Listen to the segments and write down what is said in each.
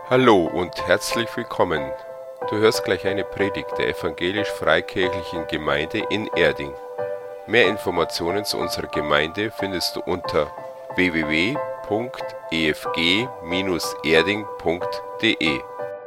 Hallo und herzlich willkommen. Du hörst gleich eine Predigt der evangelisch-freikirchlichen Gemeinde in Erding. Mehr Informationen zu unserer Gemeinde findest du unter www.efg-erding.de.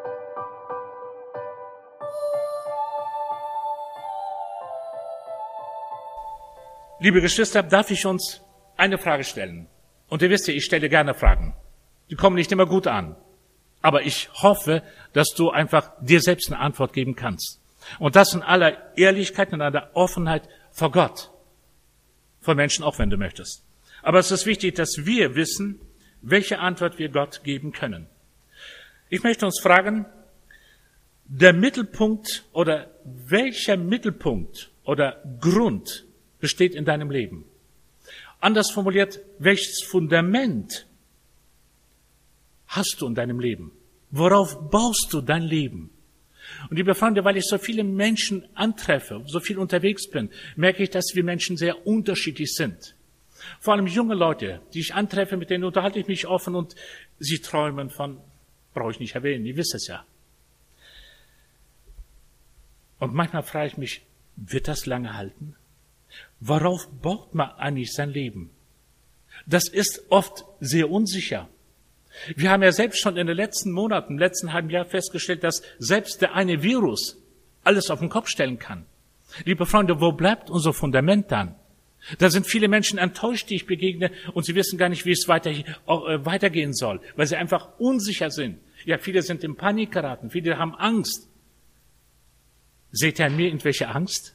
Liebe Geschwister, darf ich uns eine Frage stellen? Und ihr wisst ja, ich stelle gerne Fragen. Die kommen nicht immer gut an. Aber ich hoffe, dass du einfach dir selbst eine Antwort geben kannst. Und das in aller Ehrlichkeit, in aller Offenheit vor Gott. Vor Menschen auch, wenn du möchtest. Aber es ist wichtig, dass wir wissen, welche Antwort wir Gott geben können. Ich möchte uns fragen, der Mittelpunkt oder welcher Mittelpunkt oder Grund besteht in deinem Leben? Anders formuliert, welches Fundament hast du in deinem Leben? Worauf baust du dein Leben? Und liebe Freunde, weil ich so viele Menschen antreffe, so viel unterwegs bin, merke ich, dass wir Menschen sehr unterschiedlich sind. Vor allem junge Leute, die ich antreffe, mit denen unterhalte ich mich offen und sie träumen von, brauche ich nicht erwähnen, ihr wisst es ja. Und manchmal frage ich mich, wird das lange halten? Worauf baut man eigentlich sein Leben? Das ist oft sehr unsicher. Wir haben ja selbst schon in den letzten Monaten, im letzten halben Jahr festgestellt, dass selbst der eine Virus alles auf den Kopf stellen kann. Liebe Freunde, wo bleibt unser Fundament dann? Da sind viele Menschen enttäuscht, die ich begegne, und sie wissen gar nicht, wie es weitergehen soll, weil sie einfach unsicher sind. Ja, viele sind in Panik geraten, viele haben Angst. Seht ihr an mir irgendwelche Angst?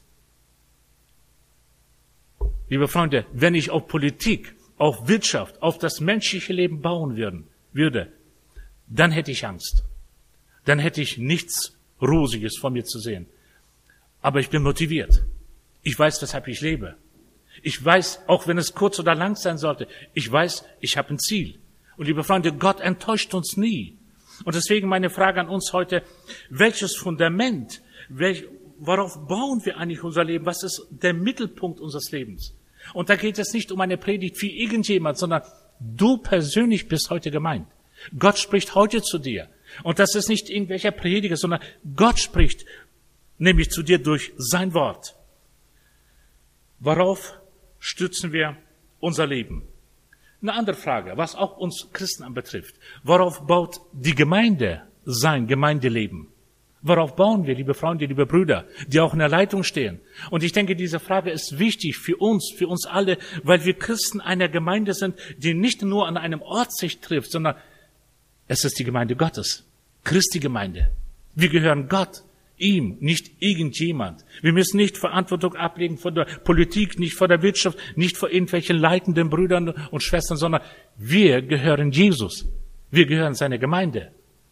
Liebe Freunde, wenn ich auf Politik, auf Wirtschaft, auf das menschliche Leben bauen würde, dann hätte ich Angst. Dann hätte ich nichts Rosiges von mir zu sehen. Aber ich bin motiviert. Ich weiß, weshalb ich lebe. Ich weiß, auch wenn es kurz oder lang sein sollte, ich weiß, ich habe ein Ziel. Und liebe Freunde, Gott enttäuscht uns nie. Und deswegen meine Frage an uns heute, welches Fundament, worauf bauen wir eigentlich unser Leben? Was ist der Mittelpunkt unseres Lebens? Und da geht es nicht um eine Predigt für irgendjemand, sondern du persönlich bist heute gemeint. Gott spricht heute zu dir. Und das ist nicht irgendwelcher Prediger, sondern Gott spricht nämlich zu dir durch sein Wort. Worauf stützen wir unser Leben? Eine andere Frage, was auch uns Christen anbetrifft. Worauf baut die Gemeinde sein Gemeindeleben? Worauf bauen wir, liebe Freunde, liebe Brüder, die auch in der Leitung stehen? Und ich denke, diese Frage ist wichtig für uns alle, weil wir Christen einer Gemeinde sind, die nicht nur an einem Ort sich trifft, sondern es ist die Gemeinde Gottes, Christi Gemeinde. Wir gehören Gott, ihm, nicht irgendjemand. Wir müssen nicht Verantwortung ablegen vor der Politik, nicht vor der Wirtschaft, nicht vor irgendwelchen leitenden Brüdern und Schwestern, sondern wir gehören Jesus. Wir gehören seiner Gemeinde.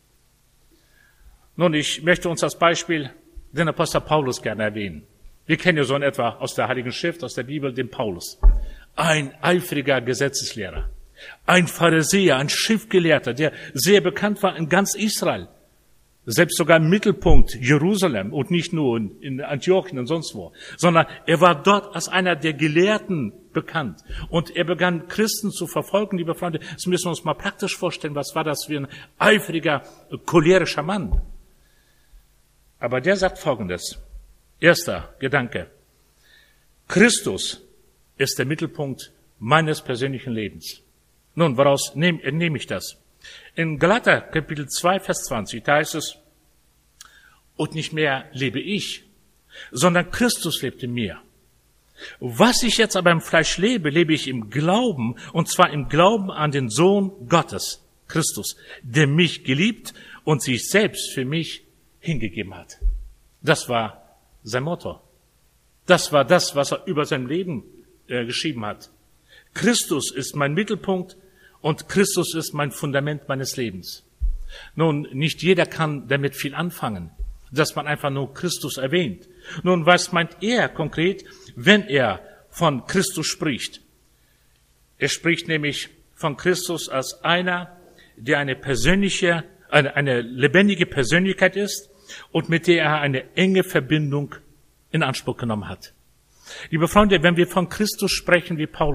Nun, ich möchte uns als Beispiel den Apostel Paulus gerne erwähnen. Wir kennen ja so in etwa aus der Heiligen Schrift, aus der Bibel, den Paulus. Ein eifriger Gesetzeslehrer, ein Pharisäer, ein Schriftgelehrter, der sehr bekannt war in ganz Israel. Selbst sogar im Mittelpunkt Jerusalem und nicht nur in Antiochien und sonst wo, sondern er war dort als einer der Gelehrten bekannt. Und er begann, Christen zu verfolgen, liebe Freunde. Das müssen wir uns mal praktisch vorstellen. Was war das für ein eifriger, cholerischer Mann? Aber der sagt Folgendes. Erster Gedanke. Christus ist der Mittelpunkt meines persönlichen Lebens. Nun, woraus nehme ich das? In Galater Kapitel 2, Vers 20, da heißt es, und nicht mehr lebe ich, sondern Christus lebt in mir. Was ich jetzt aber im Fleisch lebe, lebe ich im Glauben, und zwar im Glauben an den Sohn Gottes, Christus, der mich geliebt und sich selbst für mich hingegeben hat. Das war sein Motto. Das war das, was er über sein Leben geschrieben hat. Christus ist mein Mittelpunkt und Christus ist mein Fundament meines Lebens. Nun, nicht jeder kann damit viel anfangen, dass man einfach nur Christus erwähnt. Nun, was meint er konkret, wenn er von Christus spricht? Er spricht nämlich von Christus als einer, der eine lebendige Persönlichkeit ist und mit der er eine enge Verbindung in Anspruch genommen hat. Liebe Freunde, wenn wir von Christus sprechen wie Paulus,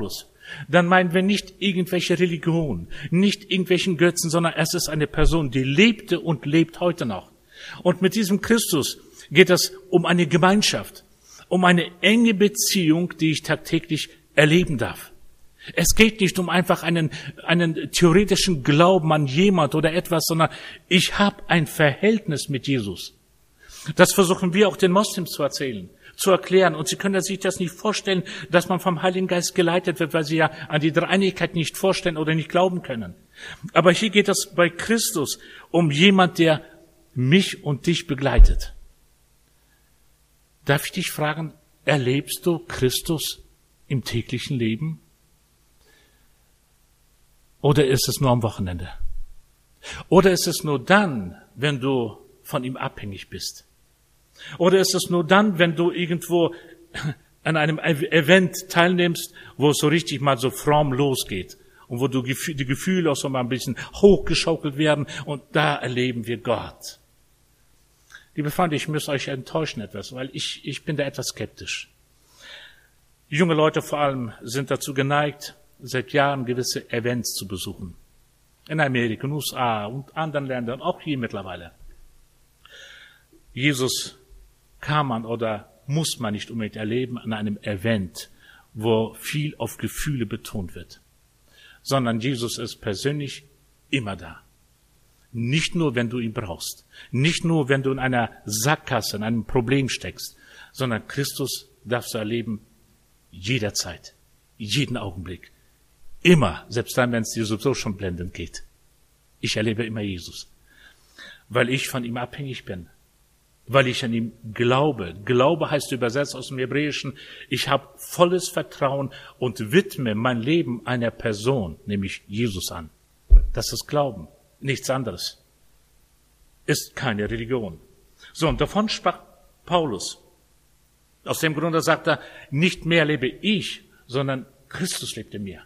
dann meinen wir nicht irgendwelche Religion, nicht irgendwelchen Götzen, sondern es ist eine Person, die lebte und lebt heute noch. Und mit diesem Christus geht es um eine Gemeinschaft, um eine enge Beziehung, die ich tagtäglich erleben darf. Es geht nicht um einfach einen theoretischen Glauben an jemand oder etwas, sondern ich habe ein Verhältnis mit Jesus. Das versuchen wir auch den Moslems zu erzählen, zu erklären. Und sie können sich das nicht vorstellen, dass man vom Heiligen Geist geleitet wird, weil sie ja an die Dreieinigkeit nicht vorstellen oder nicht glauben können. Aber hier geht es bei Christus um jemand, der mich und dich begleitet. Darf ich dich fragen, erlebst du Christus im täglichen Leben? Oder ist es nur am Wochenende? Oder ist es nur dann, wenn du von ihm abhängig bist? Oder ist es nur dann, wenn du irgendwo an einem Event teilnimmst, wo es so richtig mal so fromm losgeht und wo die Gefühle auch so mal ein bisschen hochgeschaukelt werden und da erleben wir Gott. Liebe Freunde, ich muss euch enttäuschen etwas, weil ich bin da etwas skeptisch. Junge Leute vor allem sind dazu geneigt, seit Jahren gewisse Events zu besuchen. In Amerika, in den USA und anderen Ländern, auch hier mittlerweile. Jesus kann man oder muss man nicht unbedingt erleben an einem Event, wo viel auf Gefühle betont wird, sondern Jesus ist persönlich immer da. Nicht nur, wenn du ihn brauchst, nicht nur, wenn du in einer Sackgasse, in einem Problem steckst, sondern Christus darfst du erleben jederzeit, jeden Augenblick, immer, selbst dann, wenn es dir sowieso schon blendend geht. Ich erlebe immer Jesus, weil ich von ihm abhängig bin, weil ich an ihm glaube. Glaube heißt übersetzt aus dem Hebräischen, ich habe volles Vertrauen und widme mein Leben einer Person, nämlich Jesus an. Das ist Glauben, nichts anderes. Ist keine Religion. So, und davon sprach Paulus. Aus dem Grunde sagt er, nicht mehr lebe ich, sondern Christus lebt in mir.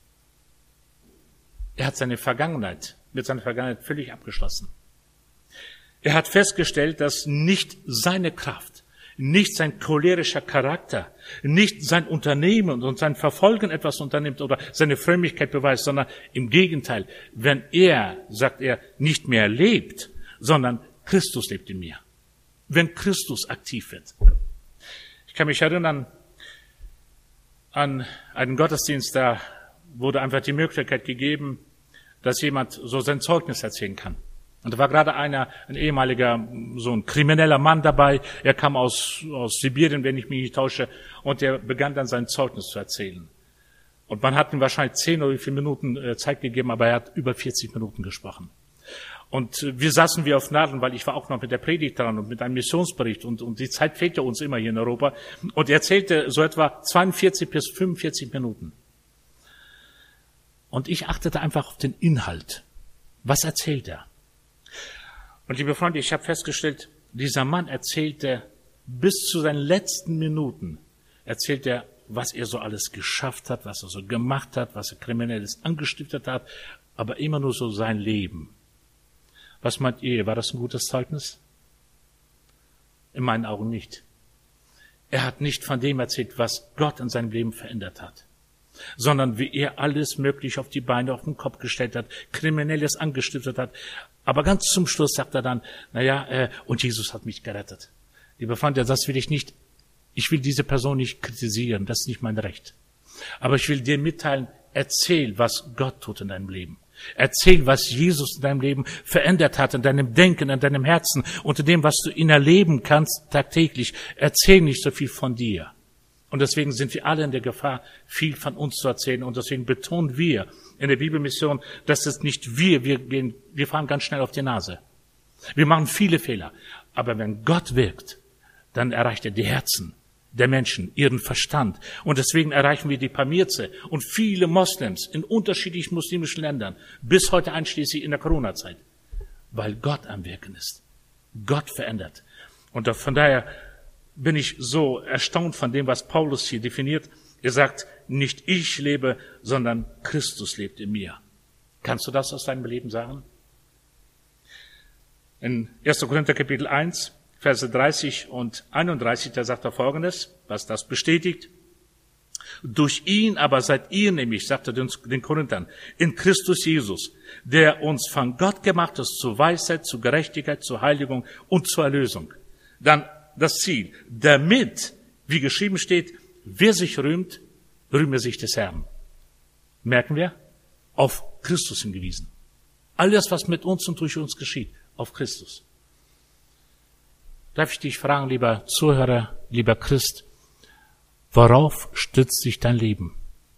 Er hat mit seiner Vergangenheit völlig abgeschlossen. Er hat festgestellt, dass nicht seine Kraft, nicht sein cholerischer Charakter, nicht sein Unternehmen und sein Verfolgen etwas unternimmt oder seine Frömmigkeit beweist, sondern im Gegenteil, wenn er, sagt er, nicht mehr lebt, sondern Christus lebt in mir. Wenn Christus aktiv wird. Ich kann mich erinnern an einen Gottesdienst, da wurde einfach die Möglichkeit gegeben, dass jemand so sein Zeugnis erzählen kann. Und da war gerade ein ehemaliger, so ein krimineller Mann dabei. Er kam aus Sibirien, wenn ich mich nicht täusche, und er begann dann sein Zeugnis zu erzählen. Und man hat ihm wahrscheinlich 10 oder wie viele Minuten Zeit gegeben, aber er hat über 40 Minuten gesprochen. Und wir saßen wie auf Nadeln, weil ich war auch noch mit der Predigt dran und mit einem Missionsbericht und die Zeit fehlt ja uns immer hier in Europa. Und er erzählte so etwa 42 bis 45 Minuten. Und ich achtete einfach auf den Inhalt. Was erzählt er? Und liebe Freunde, ich habe festgestellt, dieser Mann erzählte bis zu seinen letzten Minuten, erzählt er, was er so alles geschafft hat, was er so gemacht hat, was er Kriminelles angestiftet hat, aber immer nur so sein Leben. Was meint ihr, war das ein gutes Zeugnis? In meinen Augen nicht. Er hat nicht von dem erzählt, was Gott in seinem Leben verändert hat, sondern wie er alles Mögliche auf die Beine, auf den Kopf gestellt hat, Kriminelles angestiftet hat. Aber ganz zum Schluss sagt er dann, und Jesus hat mich gerettet. Lieber Freunde, das will ich nicht, ich will diese Person nicht kritisieren, das ist nicht mein Recht. Aber ich will dir mitteilen, erzähl, was Gott tut in deinem Leben. Erzähl, was Jesus in deinem Leben verändert hat, in deinem Denken, in deinem Herzen, unter dem, was du ihn erleben kannst tagtäglich. Erzähl nicht so viel von dir. Und deswegen sind wir alle in der Gefahr, viel von uns zu erzählen. Und deswegen betonen wir in der Bibelmission, dass es nicht wir fahren ganz schnell auf die Nase. Wir machen viele Fehler. Aber wenn Gott wirkt, dann erreicht er die Herzen der Menschen, ihren Verstand. Und deswegen erreichen wir die Pamirze und viele Moslems in unterschiedlichen muslimischen Ländern, bis heute einschließlich in der Corona-Zeit. Weil Gott am Wirken ist. Gott verändert. Und von daher bin ich so erstaunt von dem, was Paulus hier definiert. Er sagt, nicht ich lebe, sondern Christus lebt in mir. Kannst du das aus deinem Leben sagen? In 1. Korinther Kapitel 1, Verse 30 und 31, da sagt er Folgendes, was das bestätigt. Durch ihn aber seid ihr nämlich, sagt er den Korinthern, in Christus Jesus, der uns von Gott gemacht ist zur Weisheit, zur Gerechtigkeit, zur Heiligung und zur Erlösung. Dann das Ziel, damit, wie geschrieben steht, wer sich rühmt, rühme sich des Herrn. Merken wir? Auf Christus hingewiesen. Alles, was mit uns und durch uns geschieht, auf Christus. Darf ich dich fragen, lieber Zuhörer, lieber Christ, worauf stützt sich dein Leben?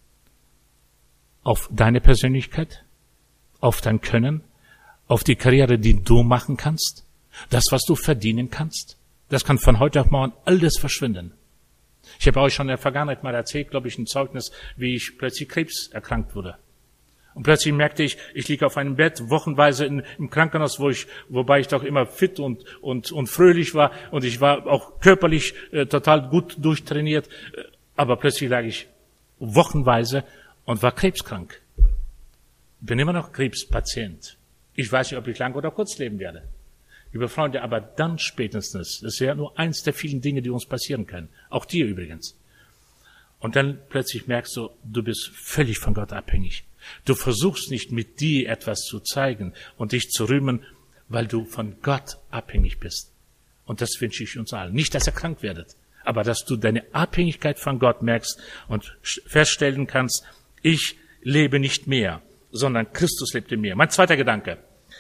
Auf deine Persönlichkeit? Auf dein Können? Auf die Karriere, die du machen kannst? Das, was du verdienen kannst? Das kann von heute auf morgen alles verschwinden. Ich habe euch schon in der Vergangenheit mal erzählt, glaube ich, ein Zeugnis, wie ich plötzlich Krebs erkrankt wurde. Und plötzlich merkte ich liege auf einem Bett, wochenweise im Krankenhaus, wobei ich doch immer fit und fröhlich war. Und ich war auch körperlich total gut durchtrainiert. Aber plötzlich lag ich wochenweise und war krebskrank. Bin immer noch Krebspatient. Ich weiß nicht, ob ich lang oder kurz leben werde. Liebe Freunde, aber dann spätestens, das ist ja nur eins der vielen Dinge, die uns passieren können. Auch dir übrigens. Und dann plötzlich merkst du, du bist völlig von Gott abhängig. Du versuchst nicht mit dir etwas zu zeigen und dich zu rühmen, weil du von Gott abhängig bist. Und das wünsche ich uns allen. Nicht, dass ihr krank werdet, aber dass du deine Abhängigkeit von Gott merkst und feststellen kannst, ich lebe nicht mehr, sondern Christus lebt in mir. Mein zweiter Gedanke.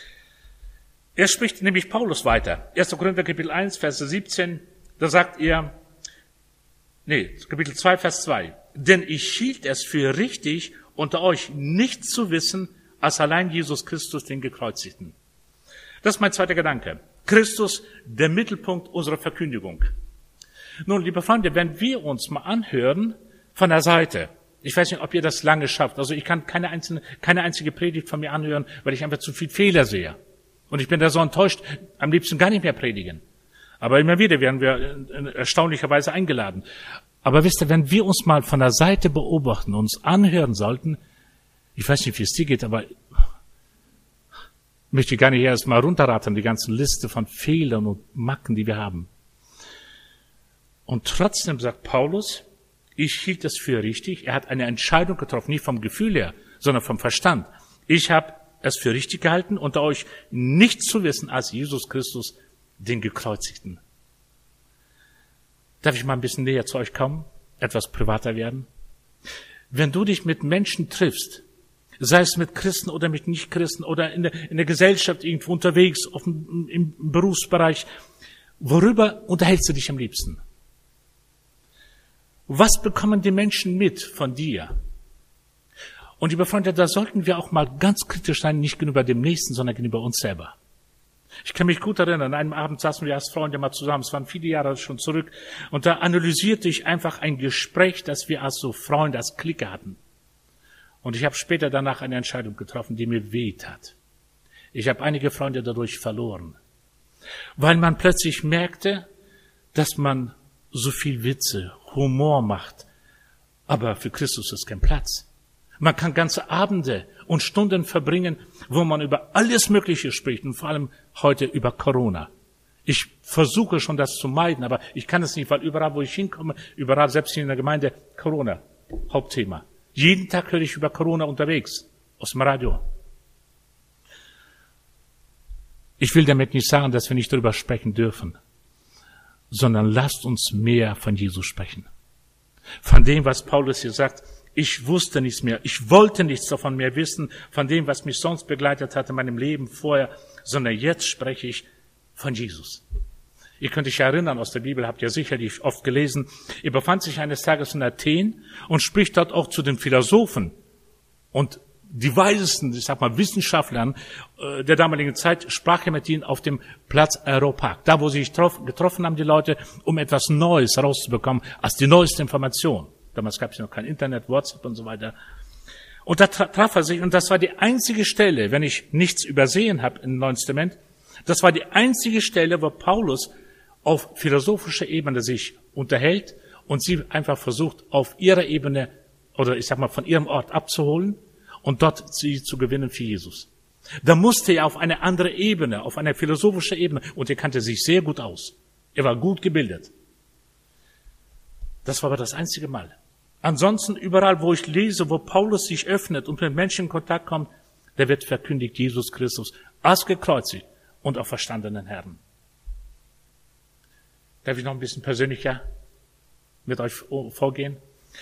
Er spricht nämlich Paulus weiter. 1. Korinther Kapitel 1, Verse 17, da sagt er, Kapitel 2, Vers 2. Denn ich hielt es für richtig, unter euch nichts zu wissen, als allein Jesus Christus, den Gekreuzigten. Das ist mein zweiter Gedanke. Christus, der Mittelpunkt unserer Verkündigung. Nun, liebe Freunde, wenn wir uns mal anhören von der Seite, ich weiß nicht, ob ihr das lange schafft, also ich kann keine einzige Predigt von mir anhören, weil ich einfach zu viel Fehler sehe. Und ich bin da so enttäuscht, am liebsten gar nicht mehr predigen. Aber immer wieder werden wir erstaunlicherweise eingeladen. Aber wisst ihr, wenn wir uns mal von der Seite beobachten, uns anhören sollten, ich weiß nicht, wie es dir geht, aber ich möchte gar nicht erst mal runterraten, die ganze Liste von Fehlern und Macken, die wir haben. Und trotzdem sagt Paulus, ich hielt es für richtig, er hat eine Entscheidung getroffen, nicht vom Gefühl her, sondern vom Verstand. Ich habe es für richtig gehalten, unter euch nichts zu wissen als Jesus Christus, den Gekreuzigten. Darf ich mal ein bisschen näher zu euch kommen? Etwas privater werden? Wenn du dich mit Menschen triffst, sei es mit Christen oder mit Nichtchristen oder in der Gesellschaft irgendwo unterwegs, im Berufsbereich, worüber unterhältst du dich am liebsten? Was bekommen die Menschen mit von dir? Und liebe Freunde, da sollten wir auch mal ganz kritisch sein, nicht gegenüber dem Nächsten, sondern gegenüber uns selber. Ich kann mich gut erinnern, an einem Abend saßen wir als Freunde mal zusammen, es waren viele Jahre schon zurück, und da analysierte ich einfach ein Gespräch, das wir als so Freunde, als Clique hatten. Und ich habe später danach eine Entscheidung getroffen, die mir wehtat. Ich habe einige Freunde dadurch verloren, weil man plötzlich merkte, dass man so viel Witze, Humor macht, aber für Christus ist kein Platz. Man kann ganze Abende und Stunden verbringen, wo man über alles Mögliche spricht und vor allem heute über Corona. Ich versuche schon, das zu meiden, aber ich kann es nicht, weil überall, wo ich hinkomme, überall, selbst hier in der Gemeinde, Corona, Hauptthema. Jeden Tag höre ich über Corona unterwegs, aus dem Radio. Ich will damit nicht sagen, dass wir nicht darüber sprechen dürfen, sondern lasst uns mehr von Jesus sprechen. Von dem, was Paulus hier sagt, ich wusste nichts mehr, ich wollte nichts davon mehr wissen, von dem, was mich sonst begleitet hat in meinem Leben vorher, sondern jetzt spreche ich von Jesus. Ihr könnt euch erinnern, aus der Bibel habt ihr sicherlich oft gelesen, er befand sich eines Tages in Athen und spricht dort auch zu den Philosophen und die weisesten, ich sag mal Wissenschaftlern der damaligen Zeit, sprach er mit ihnen auf dem Platz Areopag, da wo sie sich getroffen haben, die Leute, um etwas Neues rauszubekommen, als die neueste Information. Damals gab es noch kein Internet, WhatsApp und so weiter. Und da traf er sich, und das war die einzige Stelle, wenn ich nichts übersehen habe im Neuen Testament, das war die einzige Stelle, wo Paulus auf philosophischer Ebene sich unterhält und sie einfach versucht, auf ihrer Ebene, oder ich sag mal von ihrem Ort abzuholen und dort sie zu gewinnen für Jesus. Da musste er auf eine andere Ebene, auf eine philosophische Ebene, und er kannte sich sehr gut aus. Er war gut gebildet. Das war aber das einzige Mal. Ansonsten überall, wo ich lese, wo Paulus sich öffnet und mit Menschen in Kontakt kommt, da wird verkündigt Jesus Christus als gekreuzigt und auferstandenen Herrn. Darf ich noch ein bisschen persönlicher mit euch vorgehen?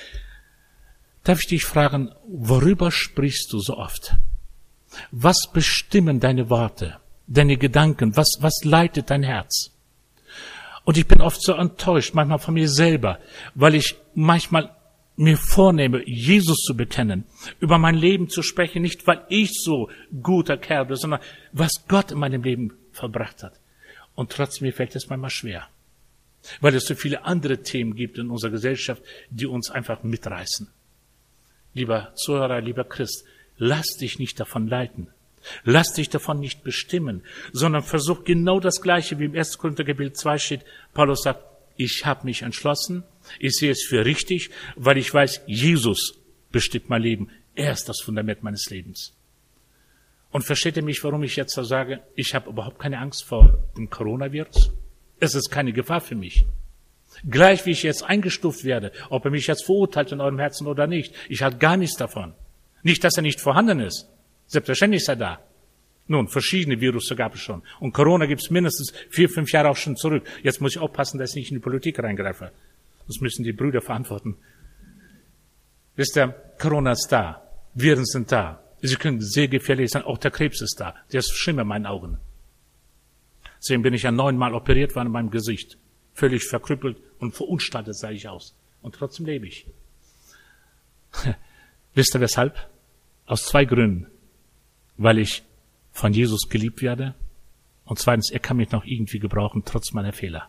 Darf ich dich fragen, worüber sprichst du so oft? Was bestimmen deine Worte, deine Gedanken? Was leitet dein Herz? Und ich bin oft so enttäuscht, manchmal von mir selber, weil ich manchmal mir vornehme, Jesus zu bekennen, über mein Leben zu sprechen, nicht weil ich so guter Kerl bin, sondern was Gott in meinem Leben verbracht hat. Und trotzdem mir fällt es manchmal schwer, weil es so viele andere Themen gibt in unserer Gesellschaft, die uns einfach mitreißen. Lieber Zuhörer, lieber Christ, lass dich nicht davon leiten. Lass dich davon nicht bestimmen, sondern versuch genau das Gleiche, wie im 1. Korinther Kapitel 2 steht. Paulus sagt, ich habe mich entschlossen, ich sehe es für richtig, weil ich weiß, Jesus bestimmt mein Leben. Er ist das Fundament meines Lebens. Und versteht ihr mich, warum ich jetzt so sage, ich habe überhaupt keine Angst vor dem Coronavirus? Es ist keine Gefahr für mich. Gleich wie ich jetzt eingestuft werde, ob er mich jetzt verurteilt in eurem Herzen oder nicht, ich habe gar nichts davon. Nicht, dass er nicht vorhanden ist. Selbstverständlich ist er da. Nun, verschiedene Virusse gab es schon. Und Corona gibt es mindestens 4, 5 Jahre auch schon zurück. Jetzt muss ich aufpassen, dass ich nicht in die Politik reingreife. Das müssen die Brüder verantworten. Wisst ihr, Corona ist da. Viren sind da. Sie können sehr gefährlich sein. Auch der Krebs ist da. Der ist schlimm in meinen Augen. Deswegen bin ich ja 9-mal operiert worden in meinem Gesicht. Völlig verkrüppelt und verunstaltet sah ich aus. Und trotzdem lebe ich. Wisst ihr weshalb? Aus 2 Gründen. Weil ich von Jesus geliebt werde. Und zweitens, er kann mich noch irgendwie gebrauchen, trotz meiner Fehler.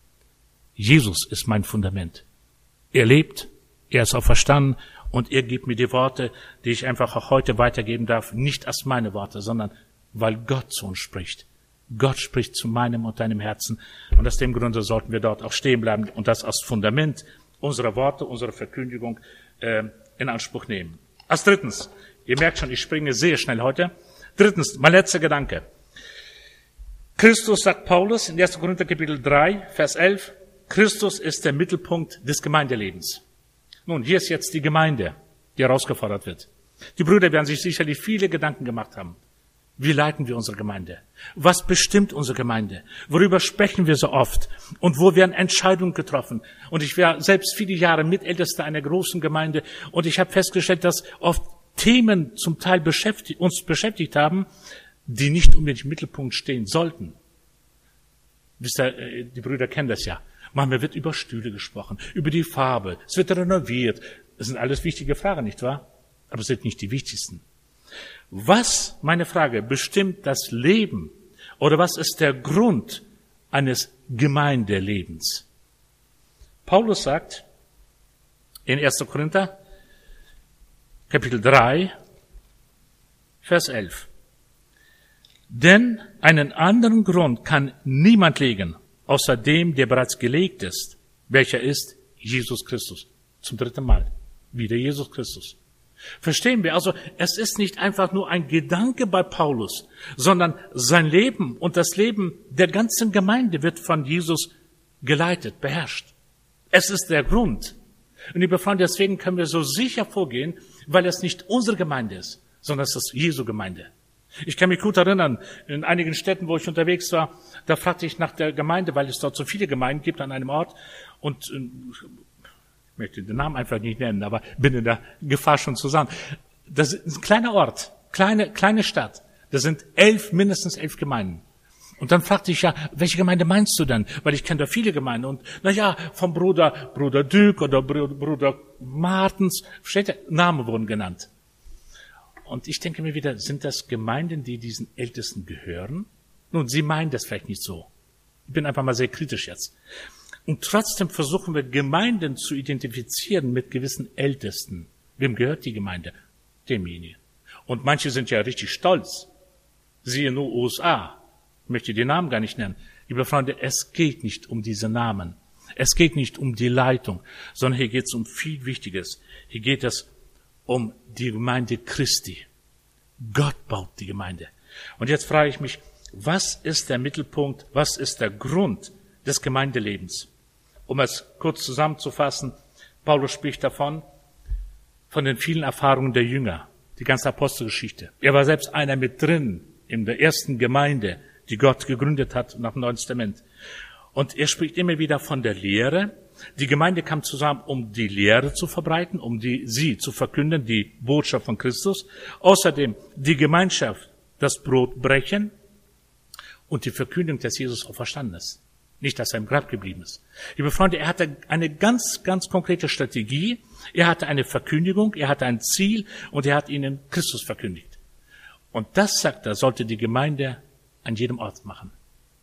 Jesus ist mein Fundament. Er lebt, er ist auferstanden und er gibt mir die Worte, die ich einfach auch heute weitergeben darf, nicht als meine Worte, sondern weil Gott zu uns spricht. Gott spricht zu meinem und deinem Herzen. Und aus dem Grunde sollten wir dort auch stehen bleiben und das als Fundament unserer Worte, unserer Verkündigung in Anspruch nehmen. Als drittens, ihr merkt schon, ich springe sehr schnell heute. Drittens, mein letzter Gedanke. Christus, sagt Paulus in 1. Korinther Kapitel 3, Vers 11, Christus ist der Mittelpunkt des Gemeindelebens. Nun, hier ist jetzt die Gemeinde, die herausgefordert wird. Die Brüder werden sich sicherlich viele Gedanken gemacht haben. Wie leiten wir unsere Gemeinde? Was bestimmt unsere Gemeinde? Worüber sprechen wir so oft? Und wo werden Entscheidungen getroffen? Und ich war selbst viele Jahre Mitältester einer großen Gemeinde und ich habe festgestellt, dass oft Themen zum Teil uns beschäftigt haben, die nicht unbedingt im Mittelpunkt stehen sollten. Wisst ihr, die Brüder kennen das ja. Manchmal wird über Stühle gesprochen, über die Farbe, es wird renoviert. Das sind alles wichtige Fragen, nicht wahr? Aber es sind nicht die wichtigsten. Was, meine Frage, bestimmt das Leben oder was ist der Grund eines Gemeindelebens? Paulus sagt in 1. Korinther, Kapitel 3, Vers 11. Denn einen anderen Grund kann niemand legen, außer dem, der bereits gelegt ist, welcher ist Jesus Christus. Zum 3. Mal. Wieder Jesus Christus. Verstehen wir? Also, es ist nicht einfach nur ein Gedanke bei Paulus, sondern sein Leben und das Leben der ganzen Gemeinde wird von Jesus geleitet, beherrscht. Es ist der Grund. Und liebe Freunde, deswegen können wir so sicher vorgehen, weil es nicht unsere Gemeinde ist, sondern es ist Jesu Gemeinde. Ich kann mich gut erinnern, in einigen Städten, wo ich unterwegs war, da fragte ich nach der Gemeinde, weil es dort so viele Gemeinden gibt an einem Ort und ich möchte den Namen einfach nicht nennen, aber bin in der Gefahr schon zu sagen. Das ist ein kleiner Ort, kleine Stadt. Das sind mindestens 11 Gemeinden. Und dann fragte ich ja, welche Gemeinde meinst du denn? Weil ich kenne da viele Gemeinden. Und vom Bruder Dück oder Bruder Martens, versteht ihr? Namen wurden genannt. Und ich denke mir wieder, sind das Gemeinden, die diesen Ältesten gehören? Nun, sie meinen das vielleicht nicht so. Ich bin einfach mal sehr kritisch jetzt. Und trotzdem versuchen wir, Gemeinden zu identifizieren mit gewissen Ältesten. Wem gehört die Gemeinde? Demjenigen. Und manche sind ja richtig stolz. Siehe nur USA. Ich möchte die Namen gar nicht nennen. Liebe Freunde, es geht nicht um diese Namen. Es geht nicht um die Leitung, sondern hier geht es um viel Wichtiges. Hier geht es um die Gemeinde Christi. Gott baut die Gemeinde. Und jetzt frage ich mich, was ist der Mittelpunkt, was ist der Grund des Gemeindelebens? Um es kurz zusammenzufassen, Paulus spricht davon, von den vielen Erfahrungen der Jünger, die ganze Apostelgeschichte. Er war selbst einer mit drin in der ersten Gemeinde, die Gott gegründet hat nach dem Neuen Testament. Und er spricht immer wieder von der Lehre. Die Gemeinde kam zusammen, um die Lehre zu verbreiten, um sie zu verkünden, die Botschaft von Christus. Außerdem die Gemeinschaft, das Brot brechen und die Verkündung, dass Jesus auferstanden ist. Nicht, dass er im Grab geblieben ist. Liebe Freunde, er hatte eine ganz, ganz konkrete Strategie. Er hatte eine Verkündigung, er hatte ein Ziel und er hat ihnen Christus verkündigt. Und das, sagt er, sollte die Gemeinde an jedem Ort machen.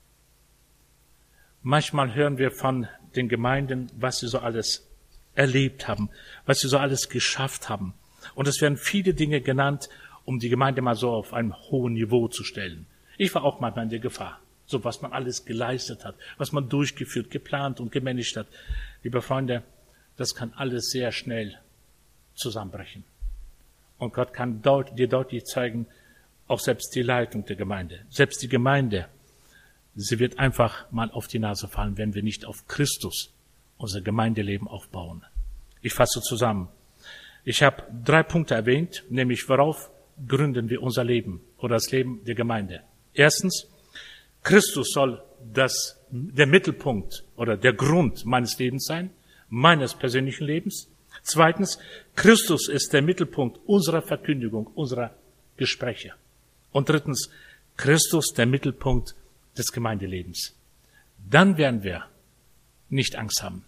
Manchmal hören wir von den Gemeinden, was sie so alles erlebt haben, was sie so alles geschafft haben. Und es werden viele Dinge genannt, um die Gemeinde mal so auf einem hohen Niveau zu stellen. Ich war auch manchmal in der Gefahr. So was man alles geleistet hat, was man durchgeführt, geplant und gemanagt hat. Liebe Freunde, das kann alles sehr schnell zusammenbrechen. Und Gott kann dir deutlich zeigen, auch selbst die Leitung der Gemeinde, selbst die Gemeinde, sie wird einfach mal auf die Nase fallen, wenn wir nicht auf Christus unser Gemeindeleben aufbauen. Ich fasse zusammen. Ich habe 3 Punkte erwähnt, nämlich worauf gründen wir unser Leben oder das Leben der Gemeinde. Erstens, Christus soll der Mittelpunkt oder der Grund meines Lebens sein, meines persönlichen Lebens. Zweitens, Christus ist der Mittelpunkt unserer Verkündigung, unserer Gespräche. Und drittens, Christus der Mittelpunkt des Gemeindelebens. Dann werden wir nicht Angst haben.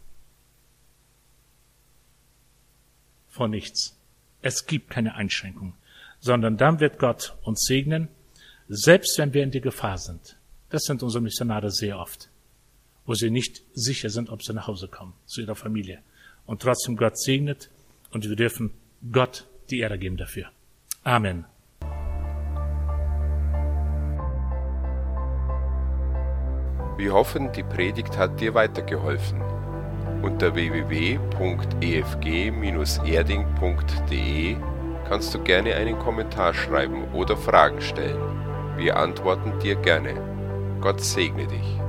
Vor nichts. Es gibt keine Einschränkung, sondern dann wird Gott uns segnen, selbst wenn wir in die Gefahr sind. Das sind unsere Missionare sehr oft, wo sie nicht sicher sind, ob sie nach Hause kommen, zu ihrer Familie. Und trotzdem Gott segnet und wir dürfen Gott die Ehre geben dafür. Amen. Wir hoffen, die Predigt hat dir weitergeholfen. Unter www.efg-erding.de kannst du gerne einen Kommentar schreiben oder Fragen stellen. Wir antworten dir gerne. Gott segne dich.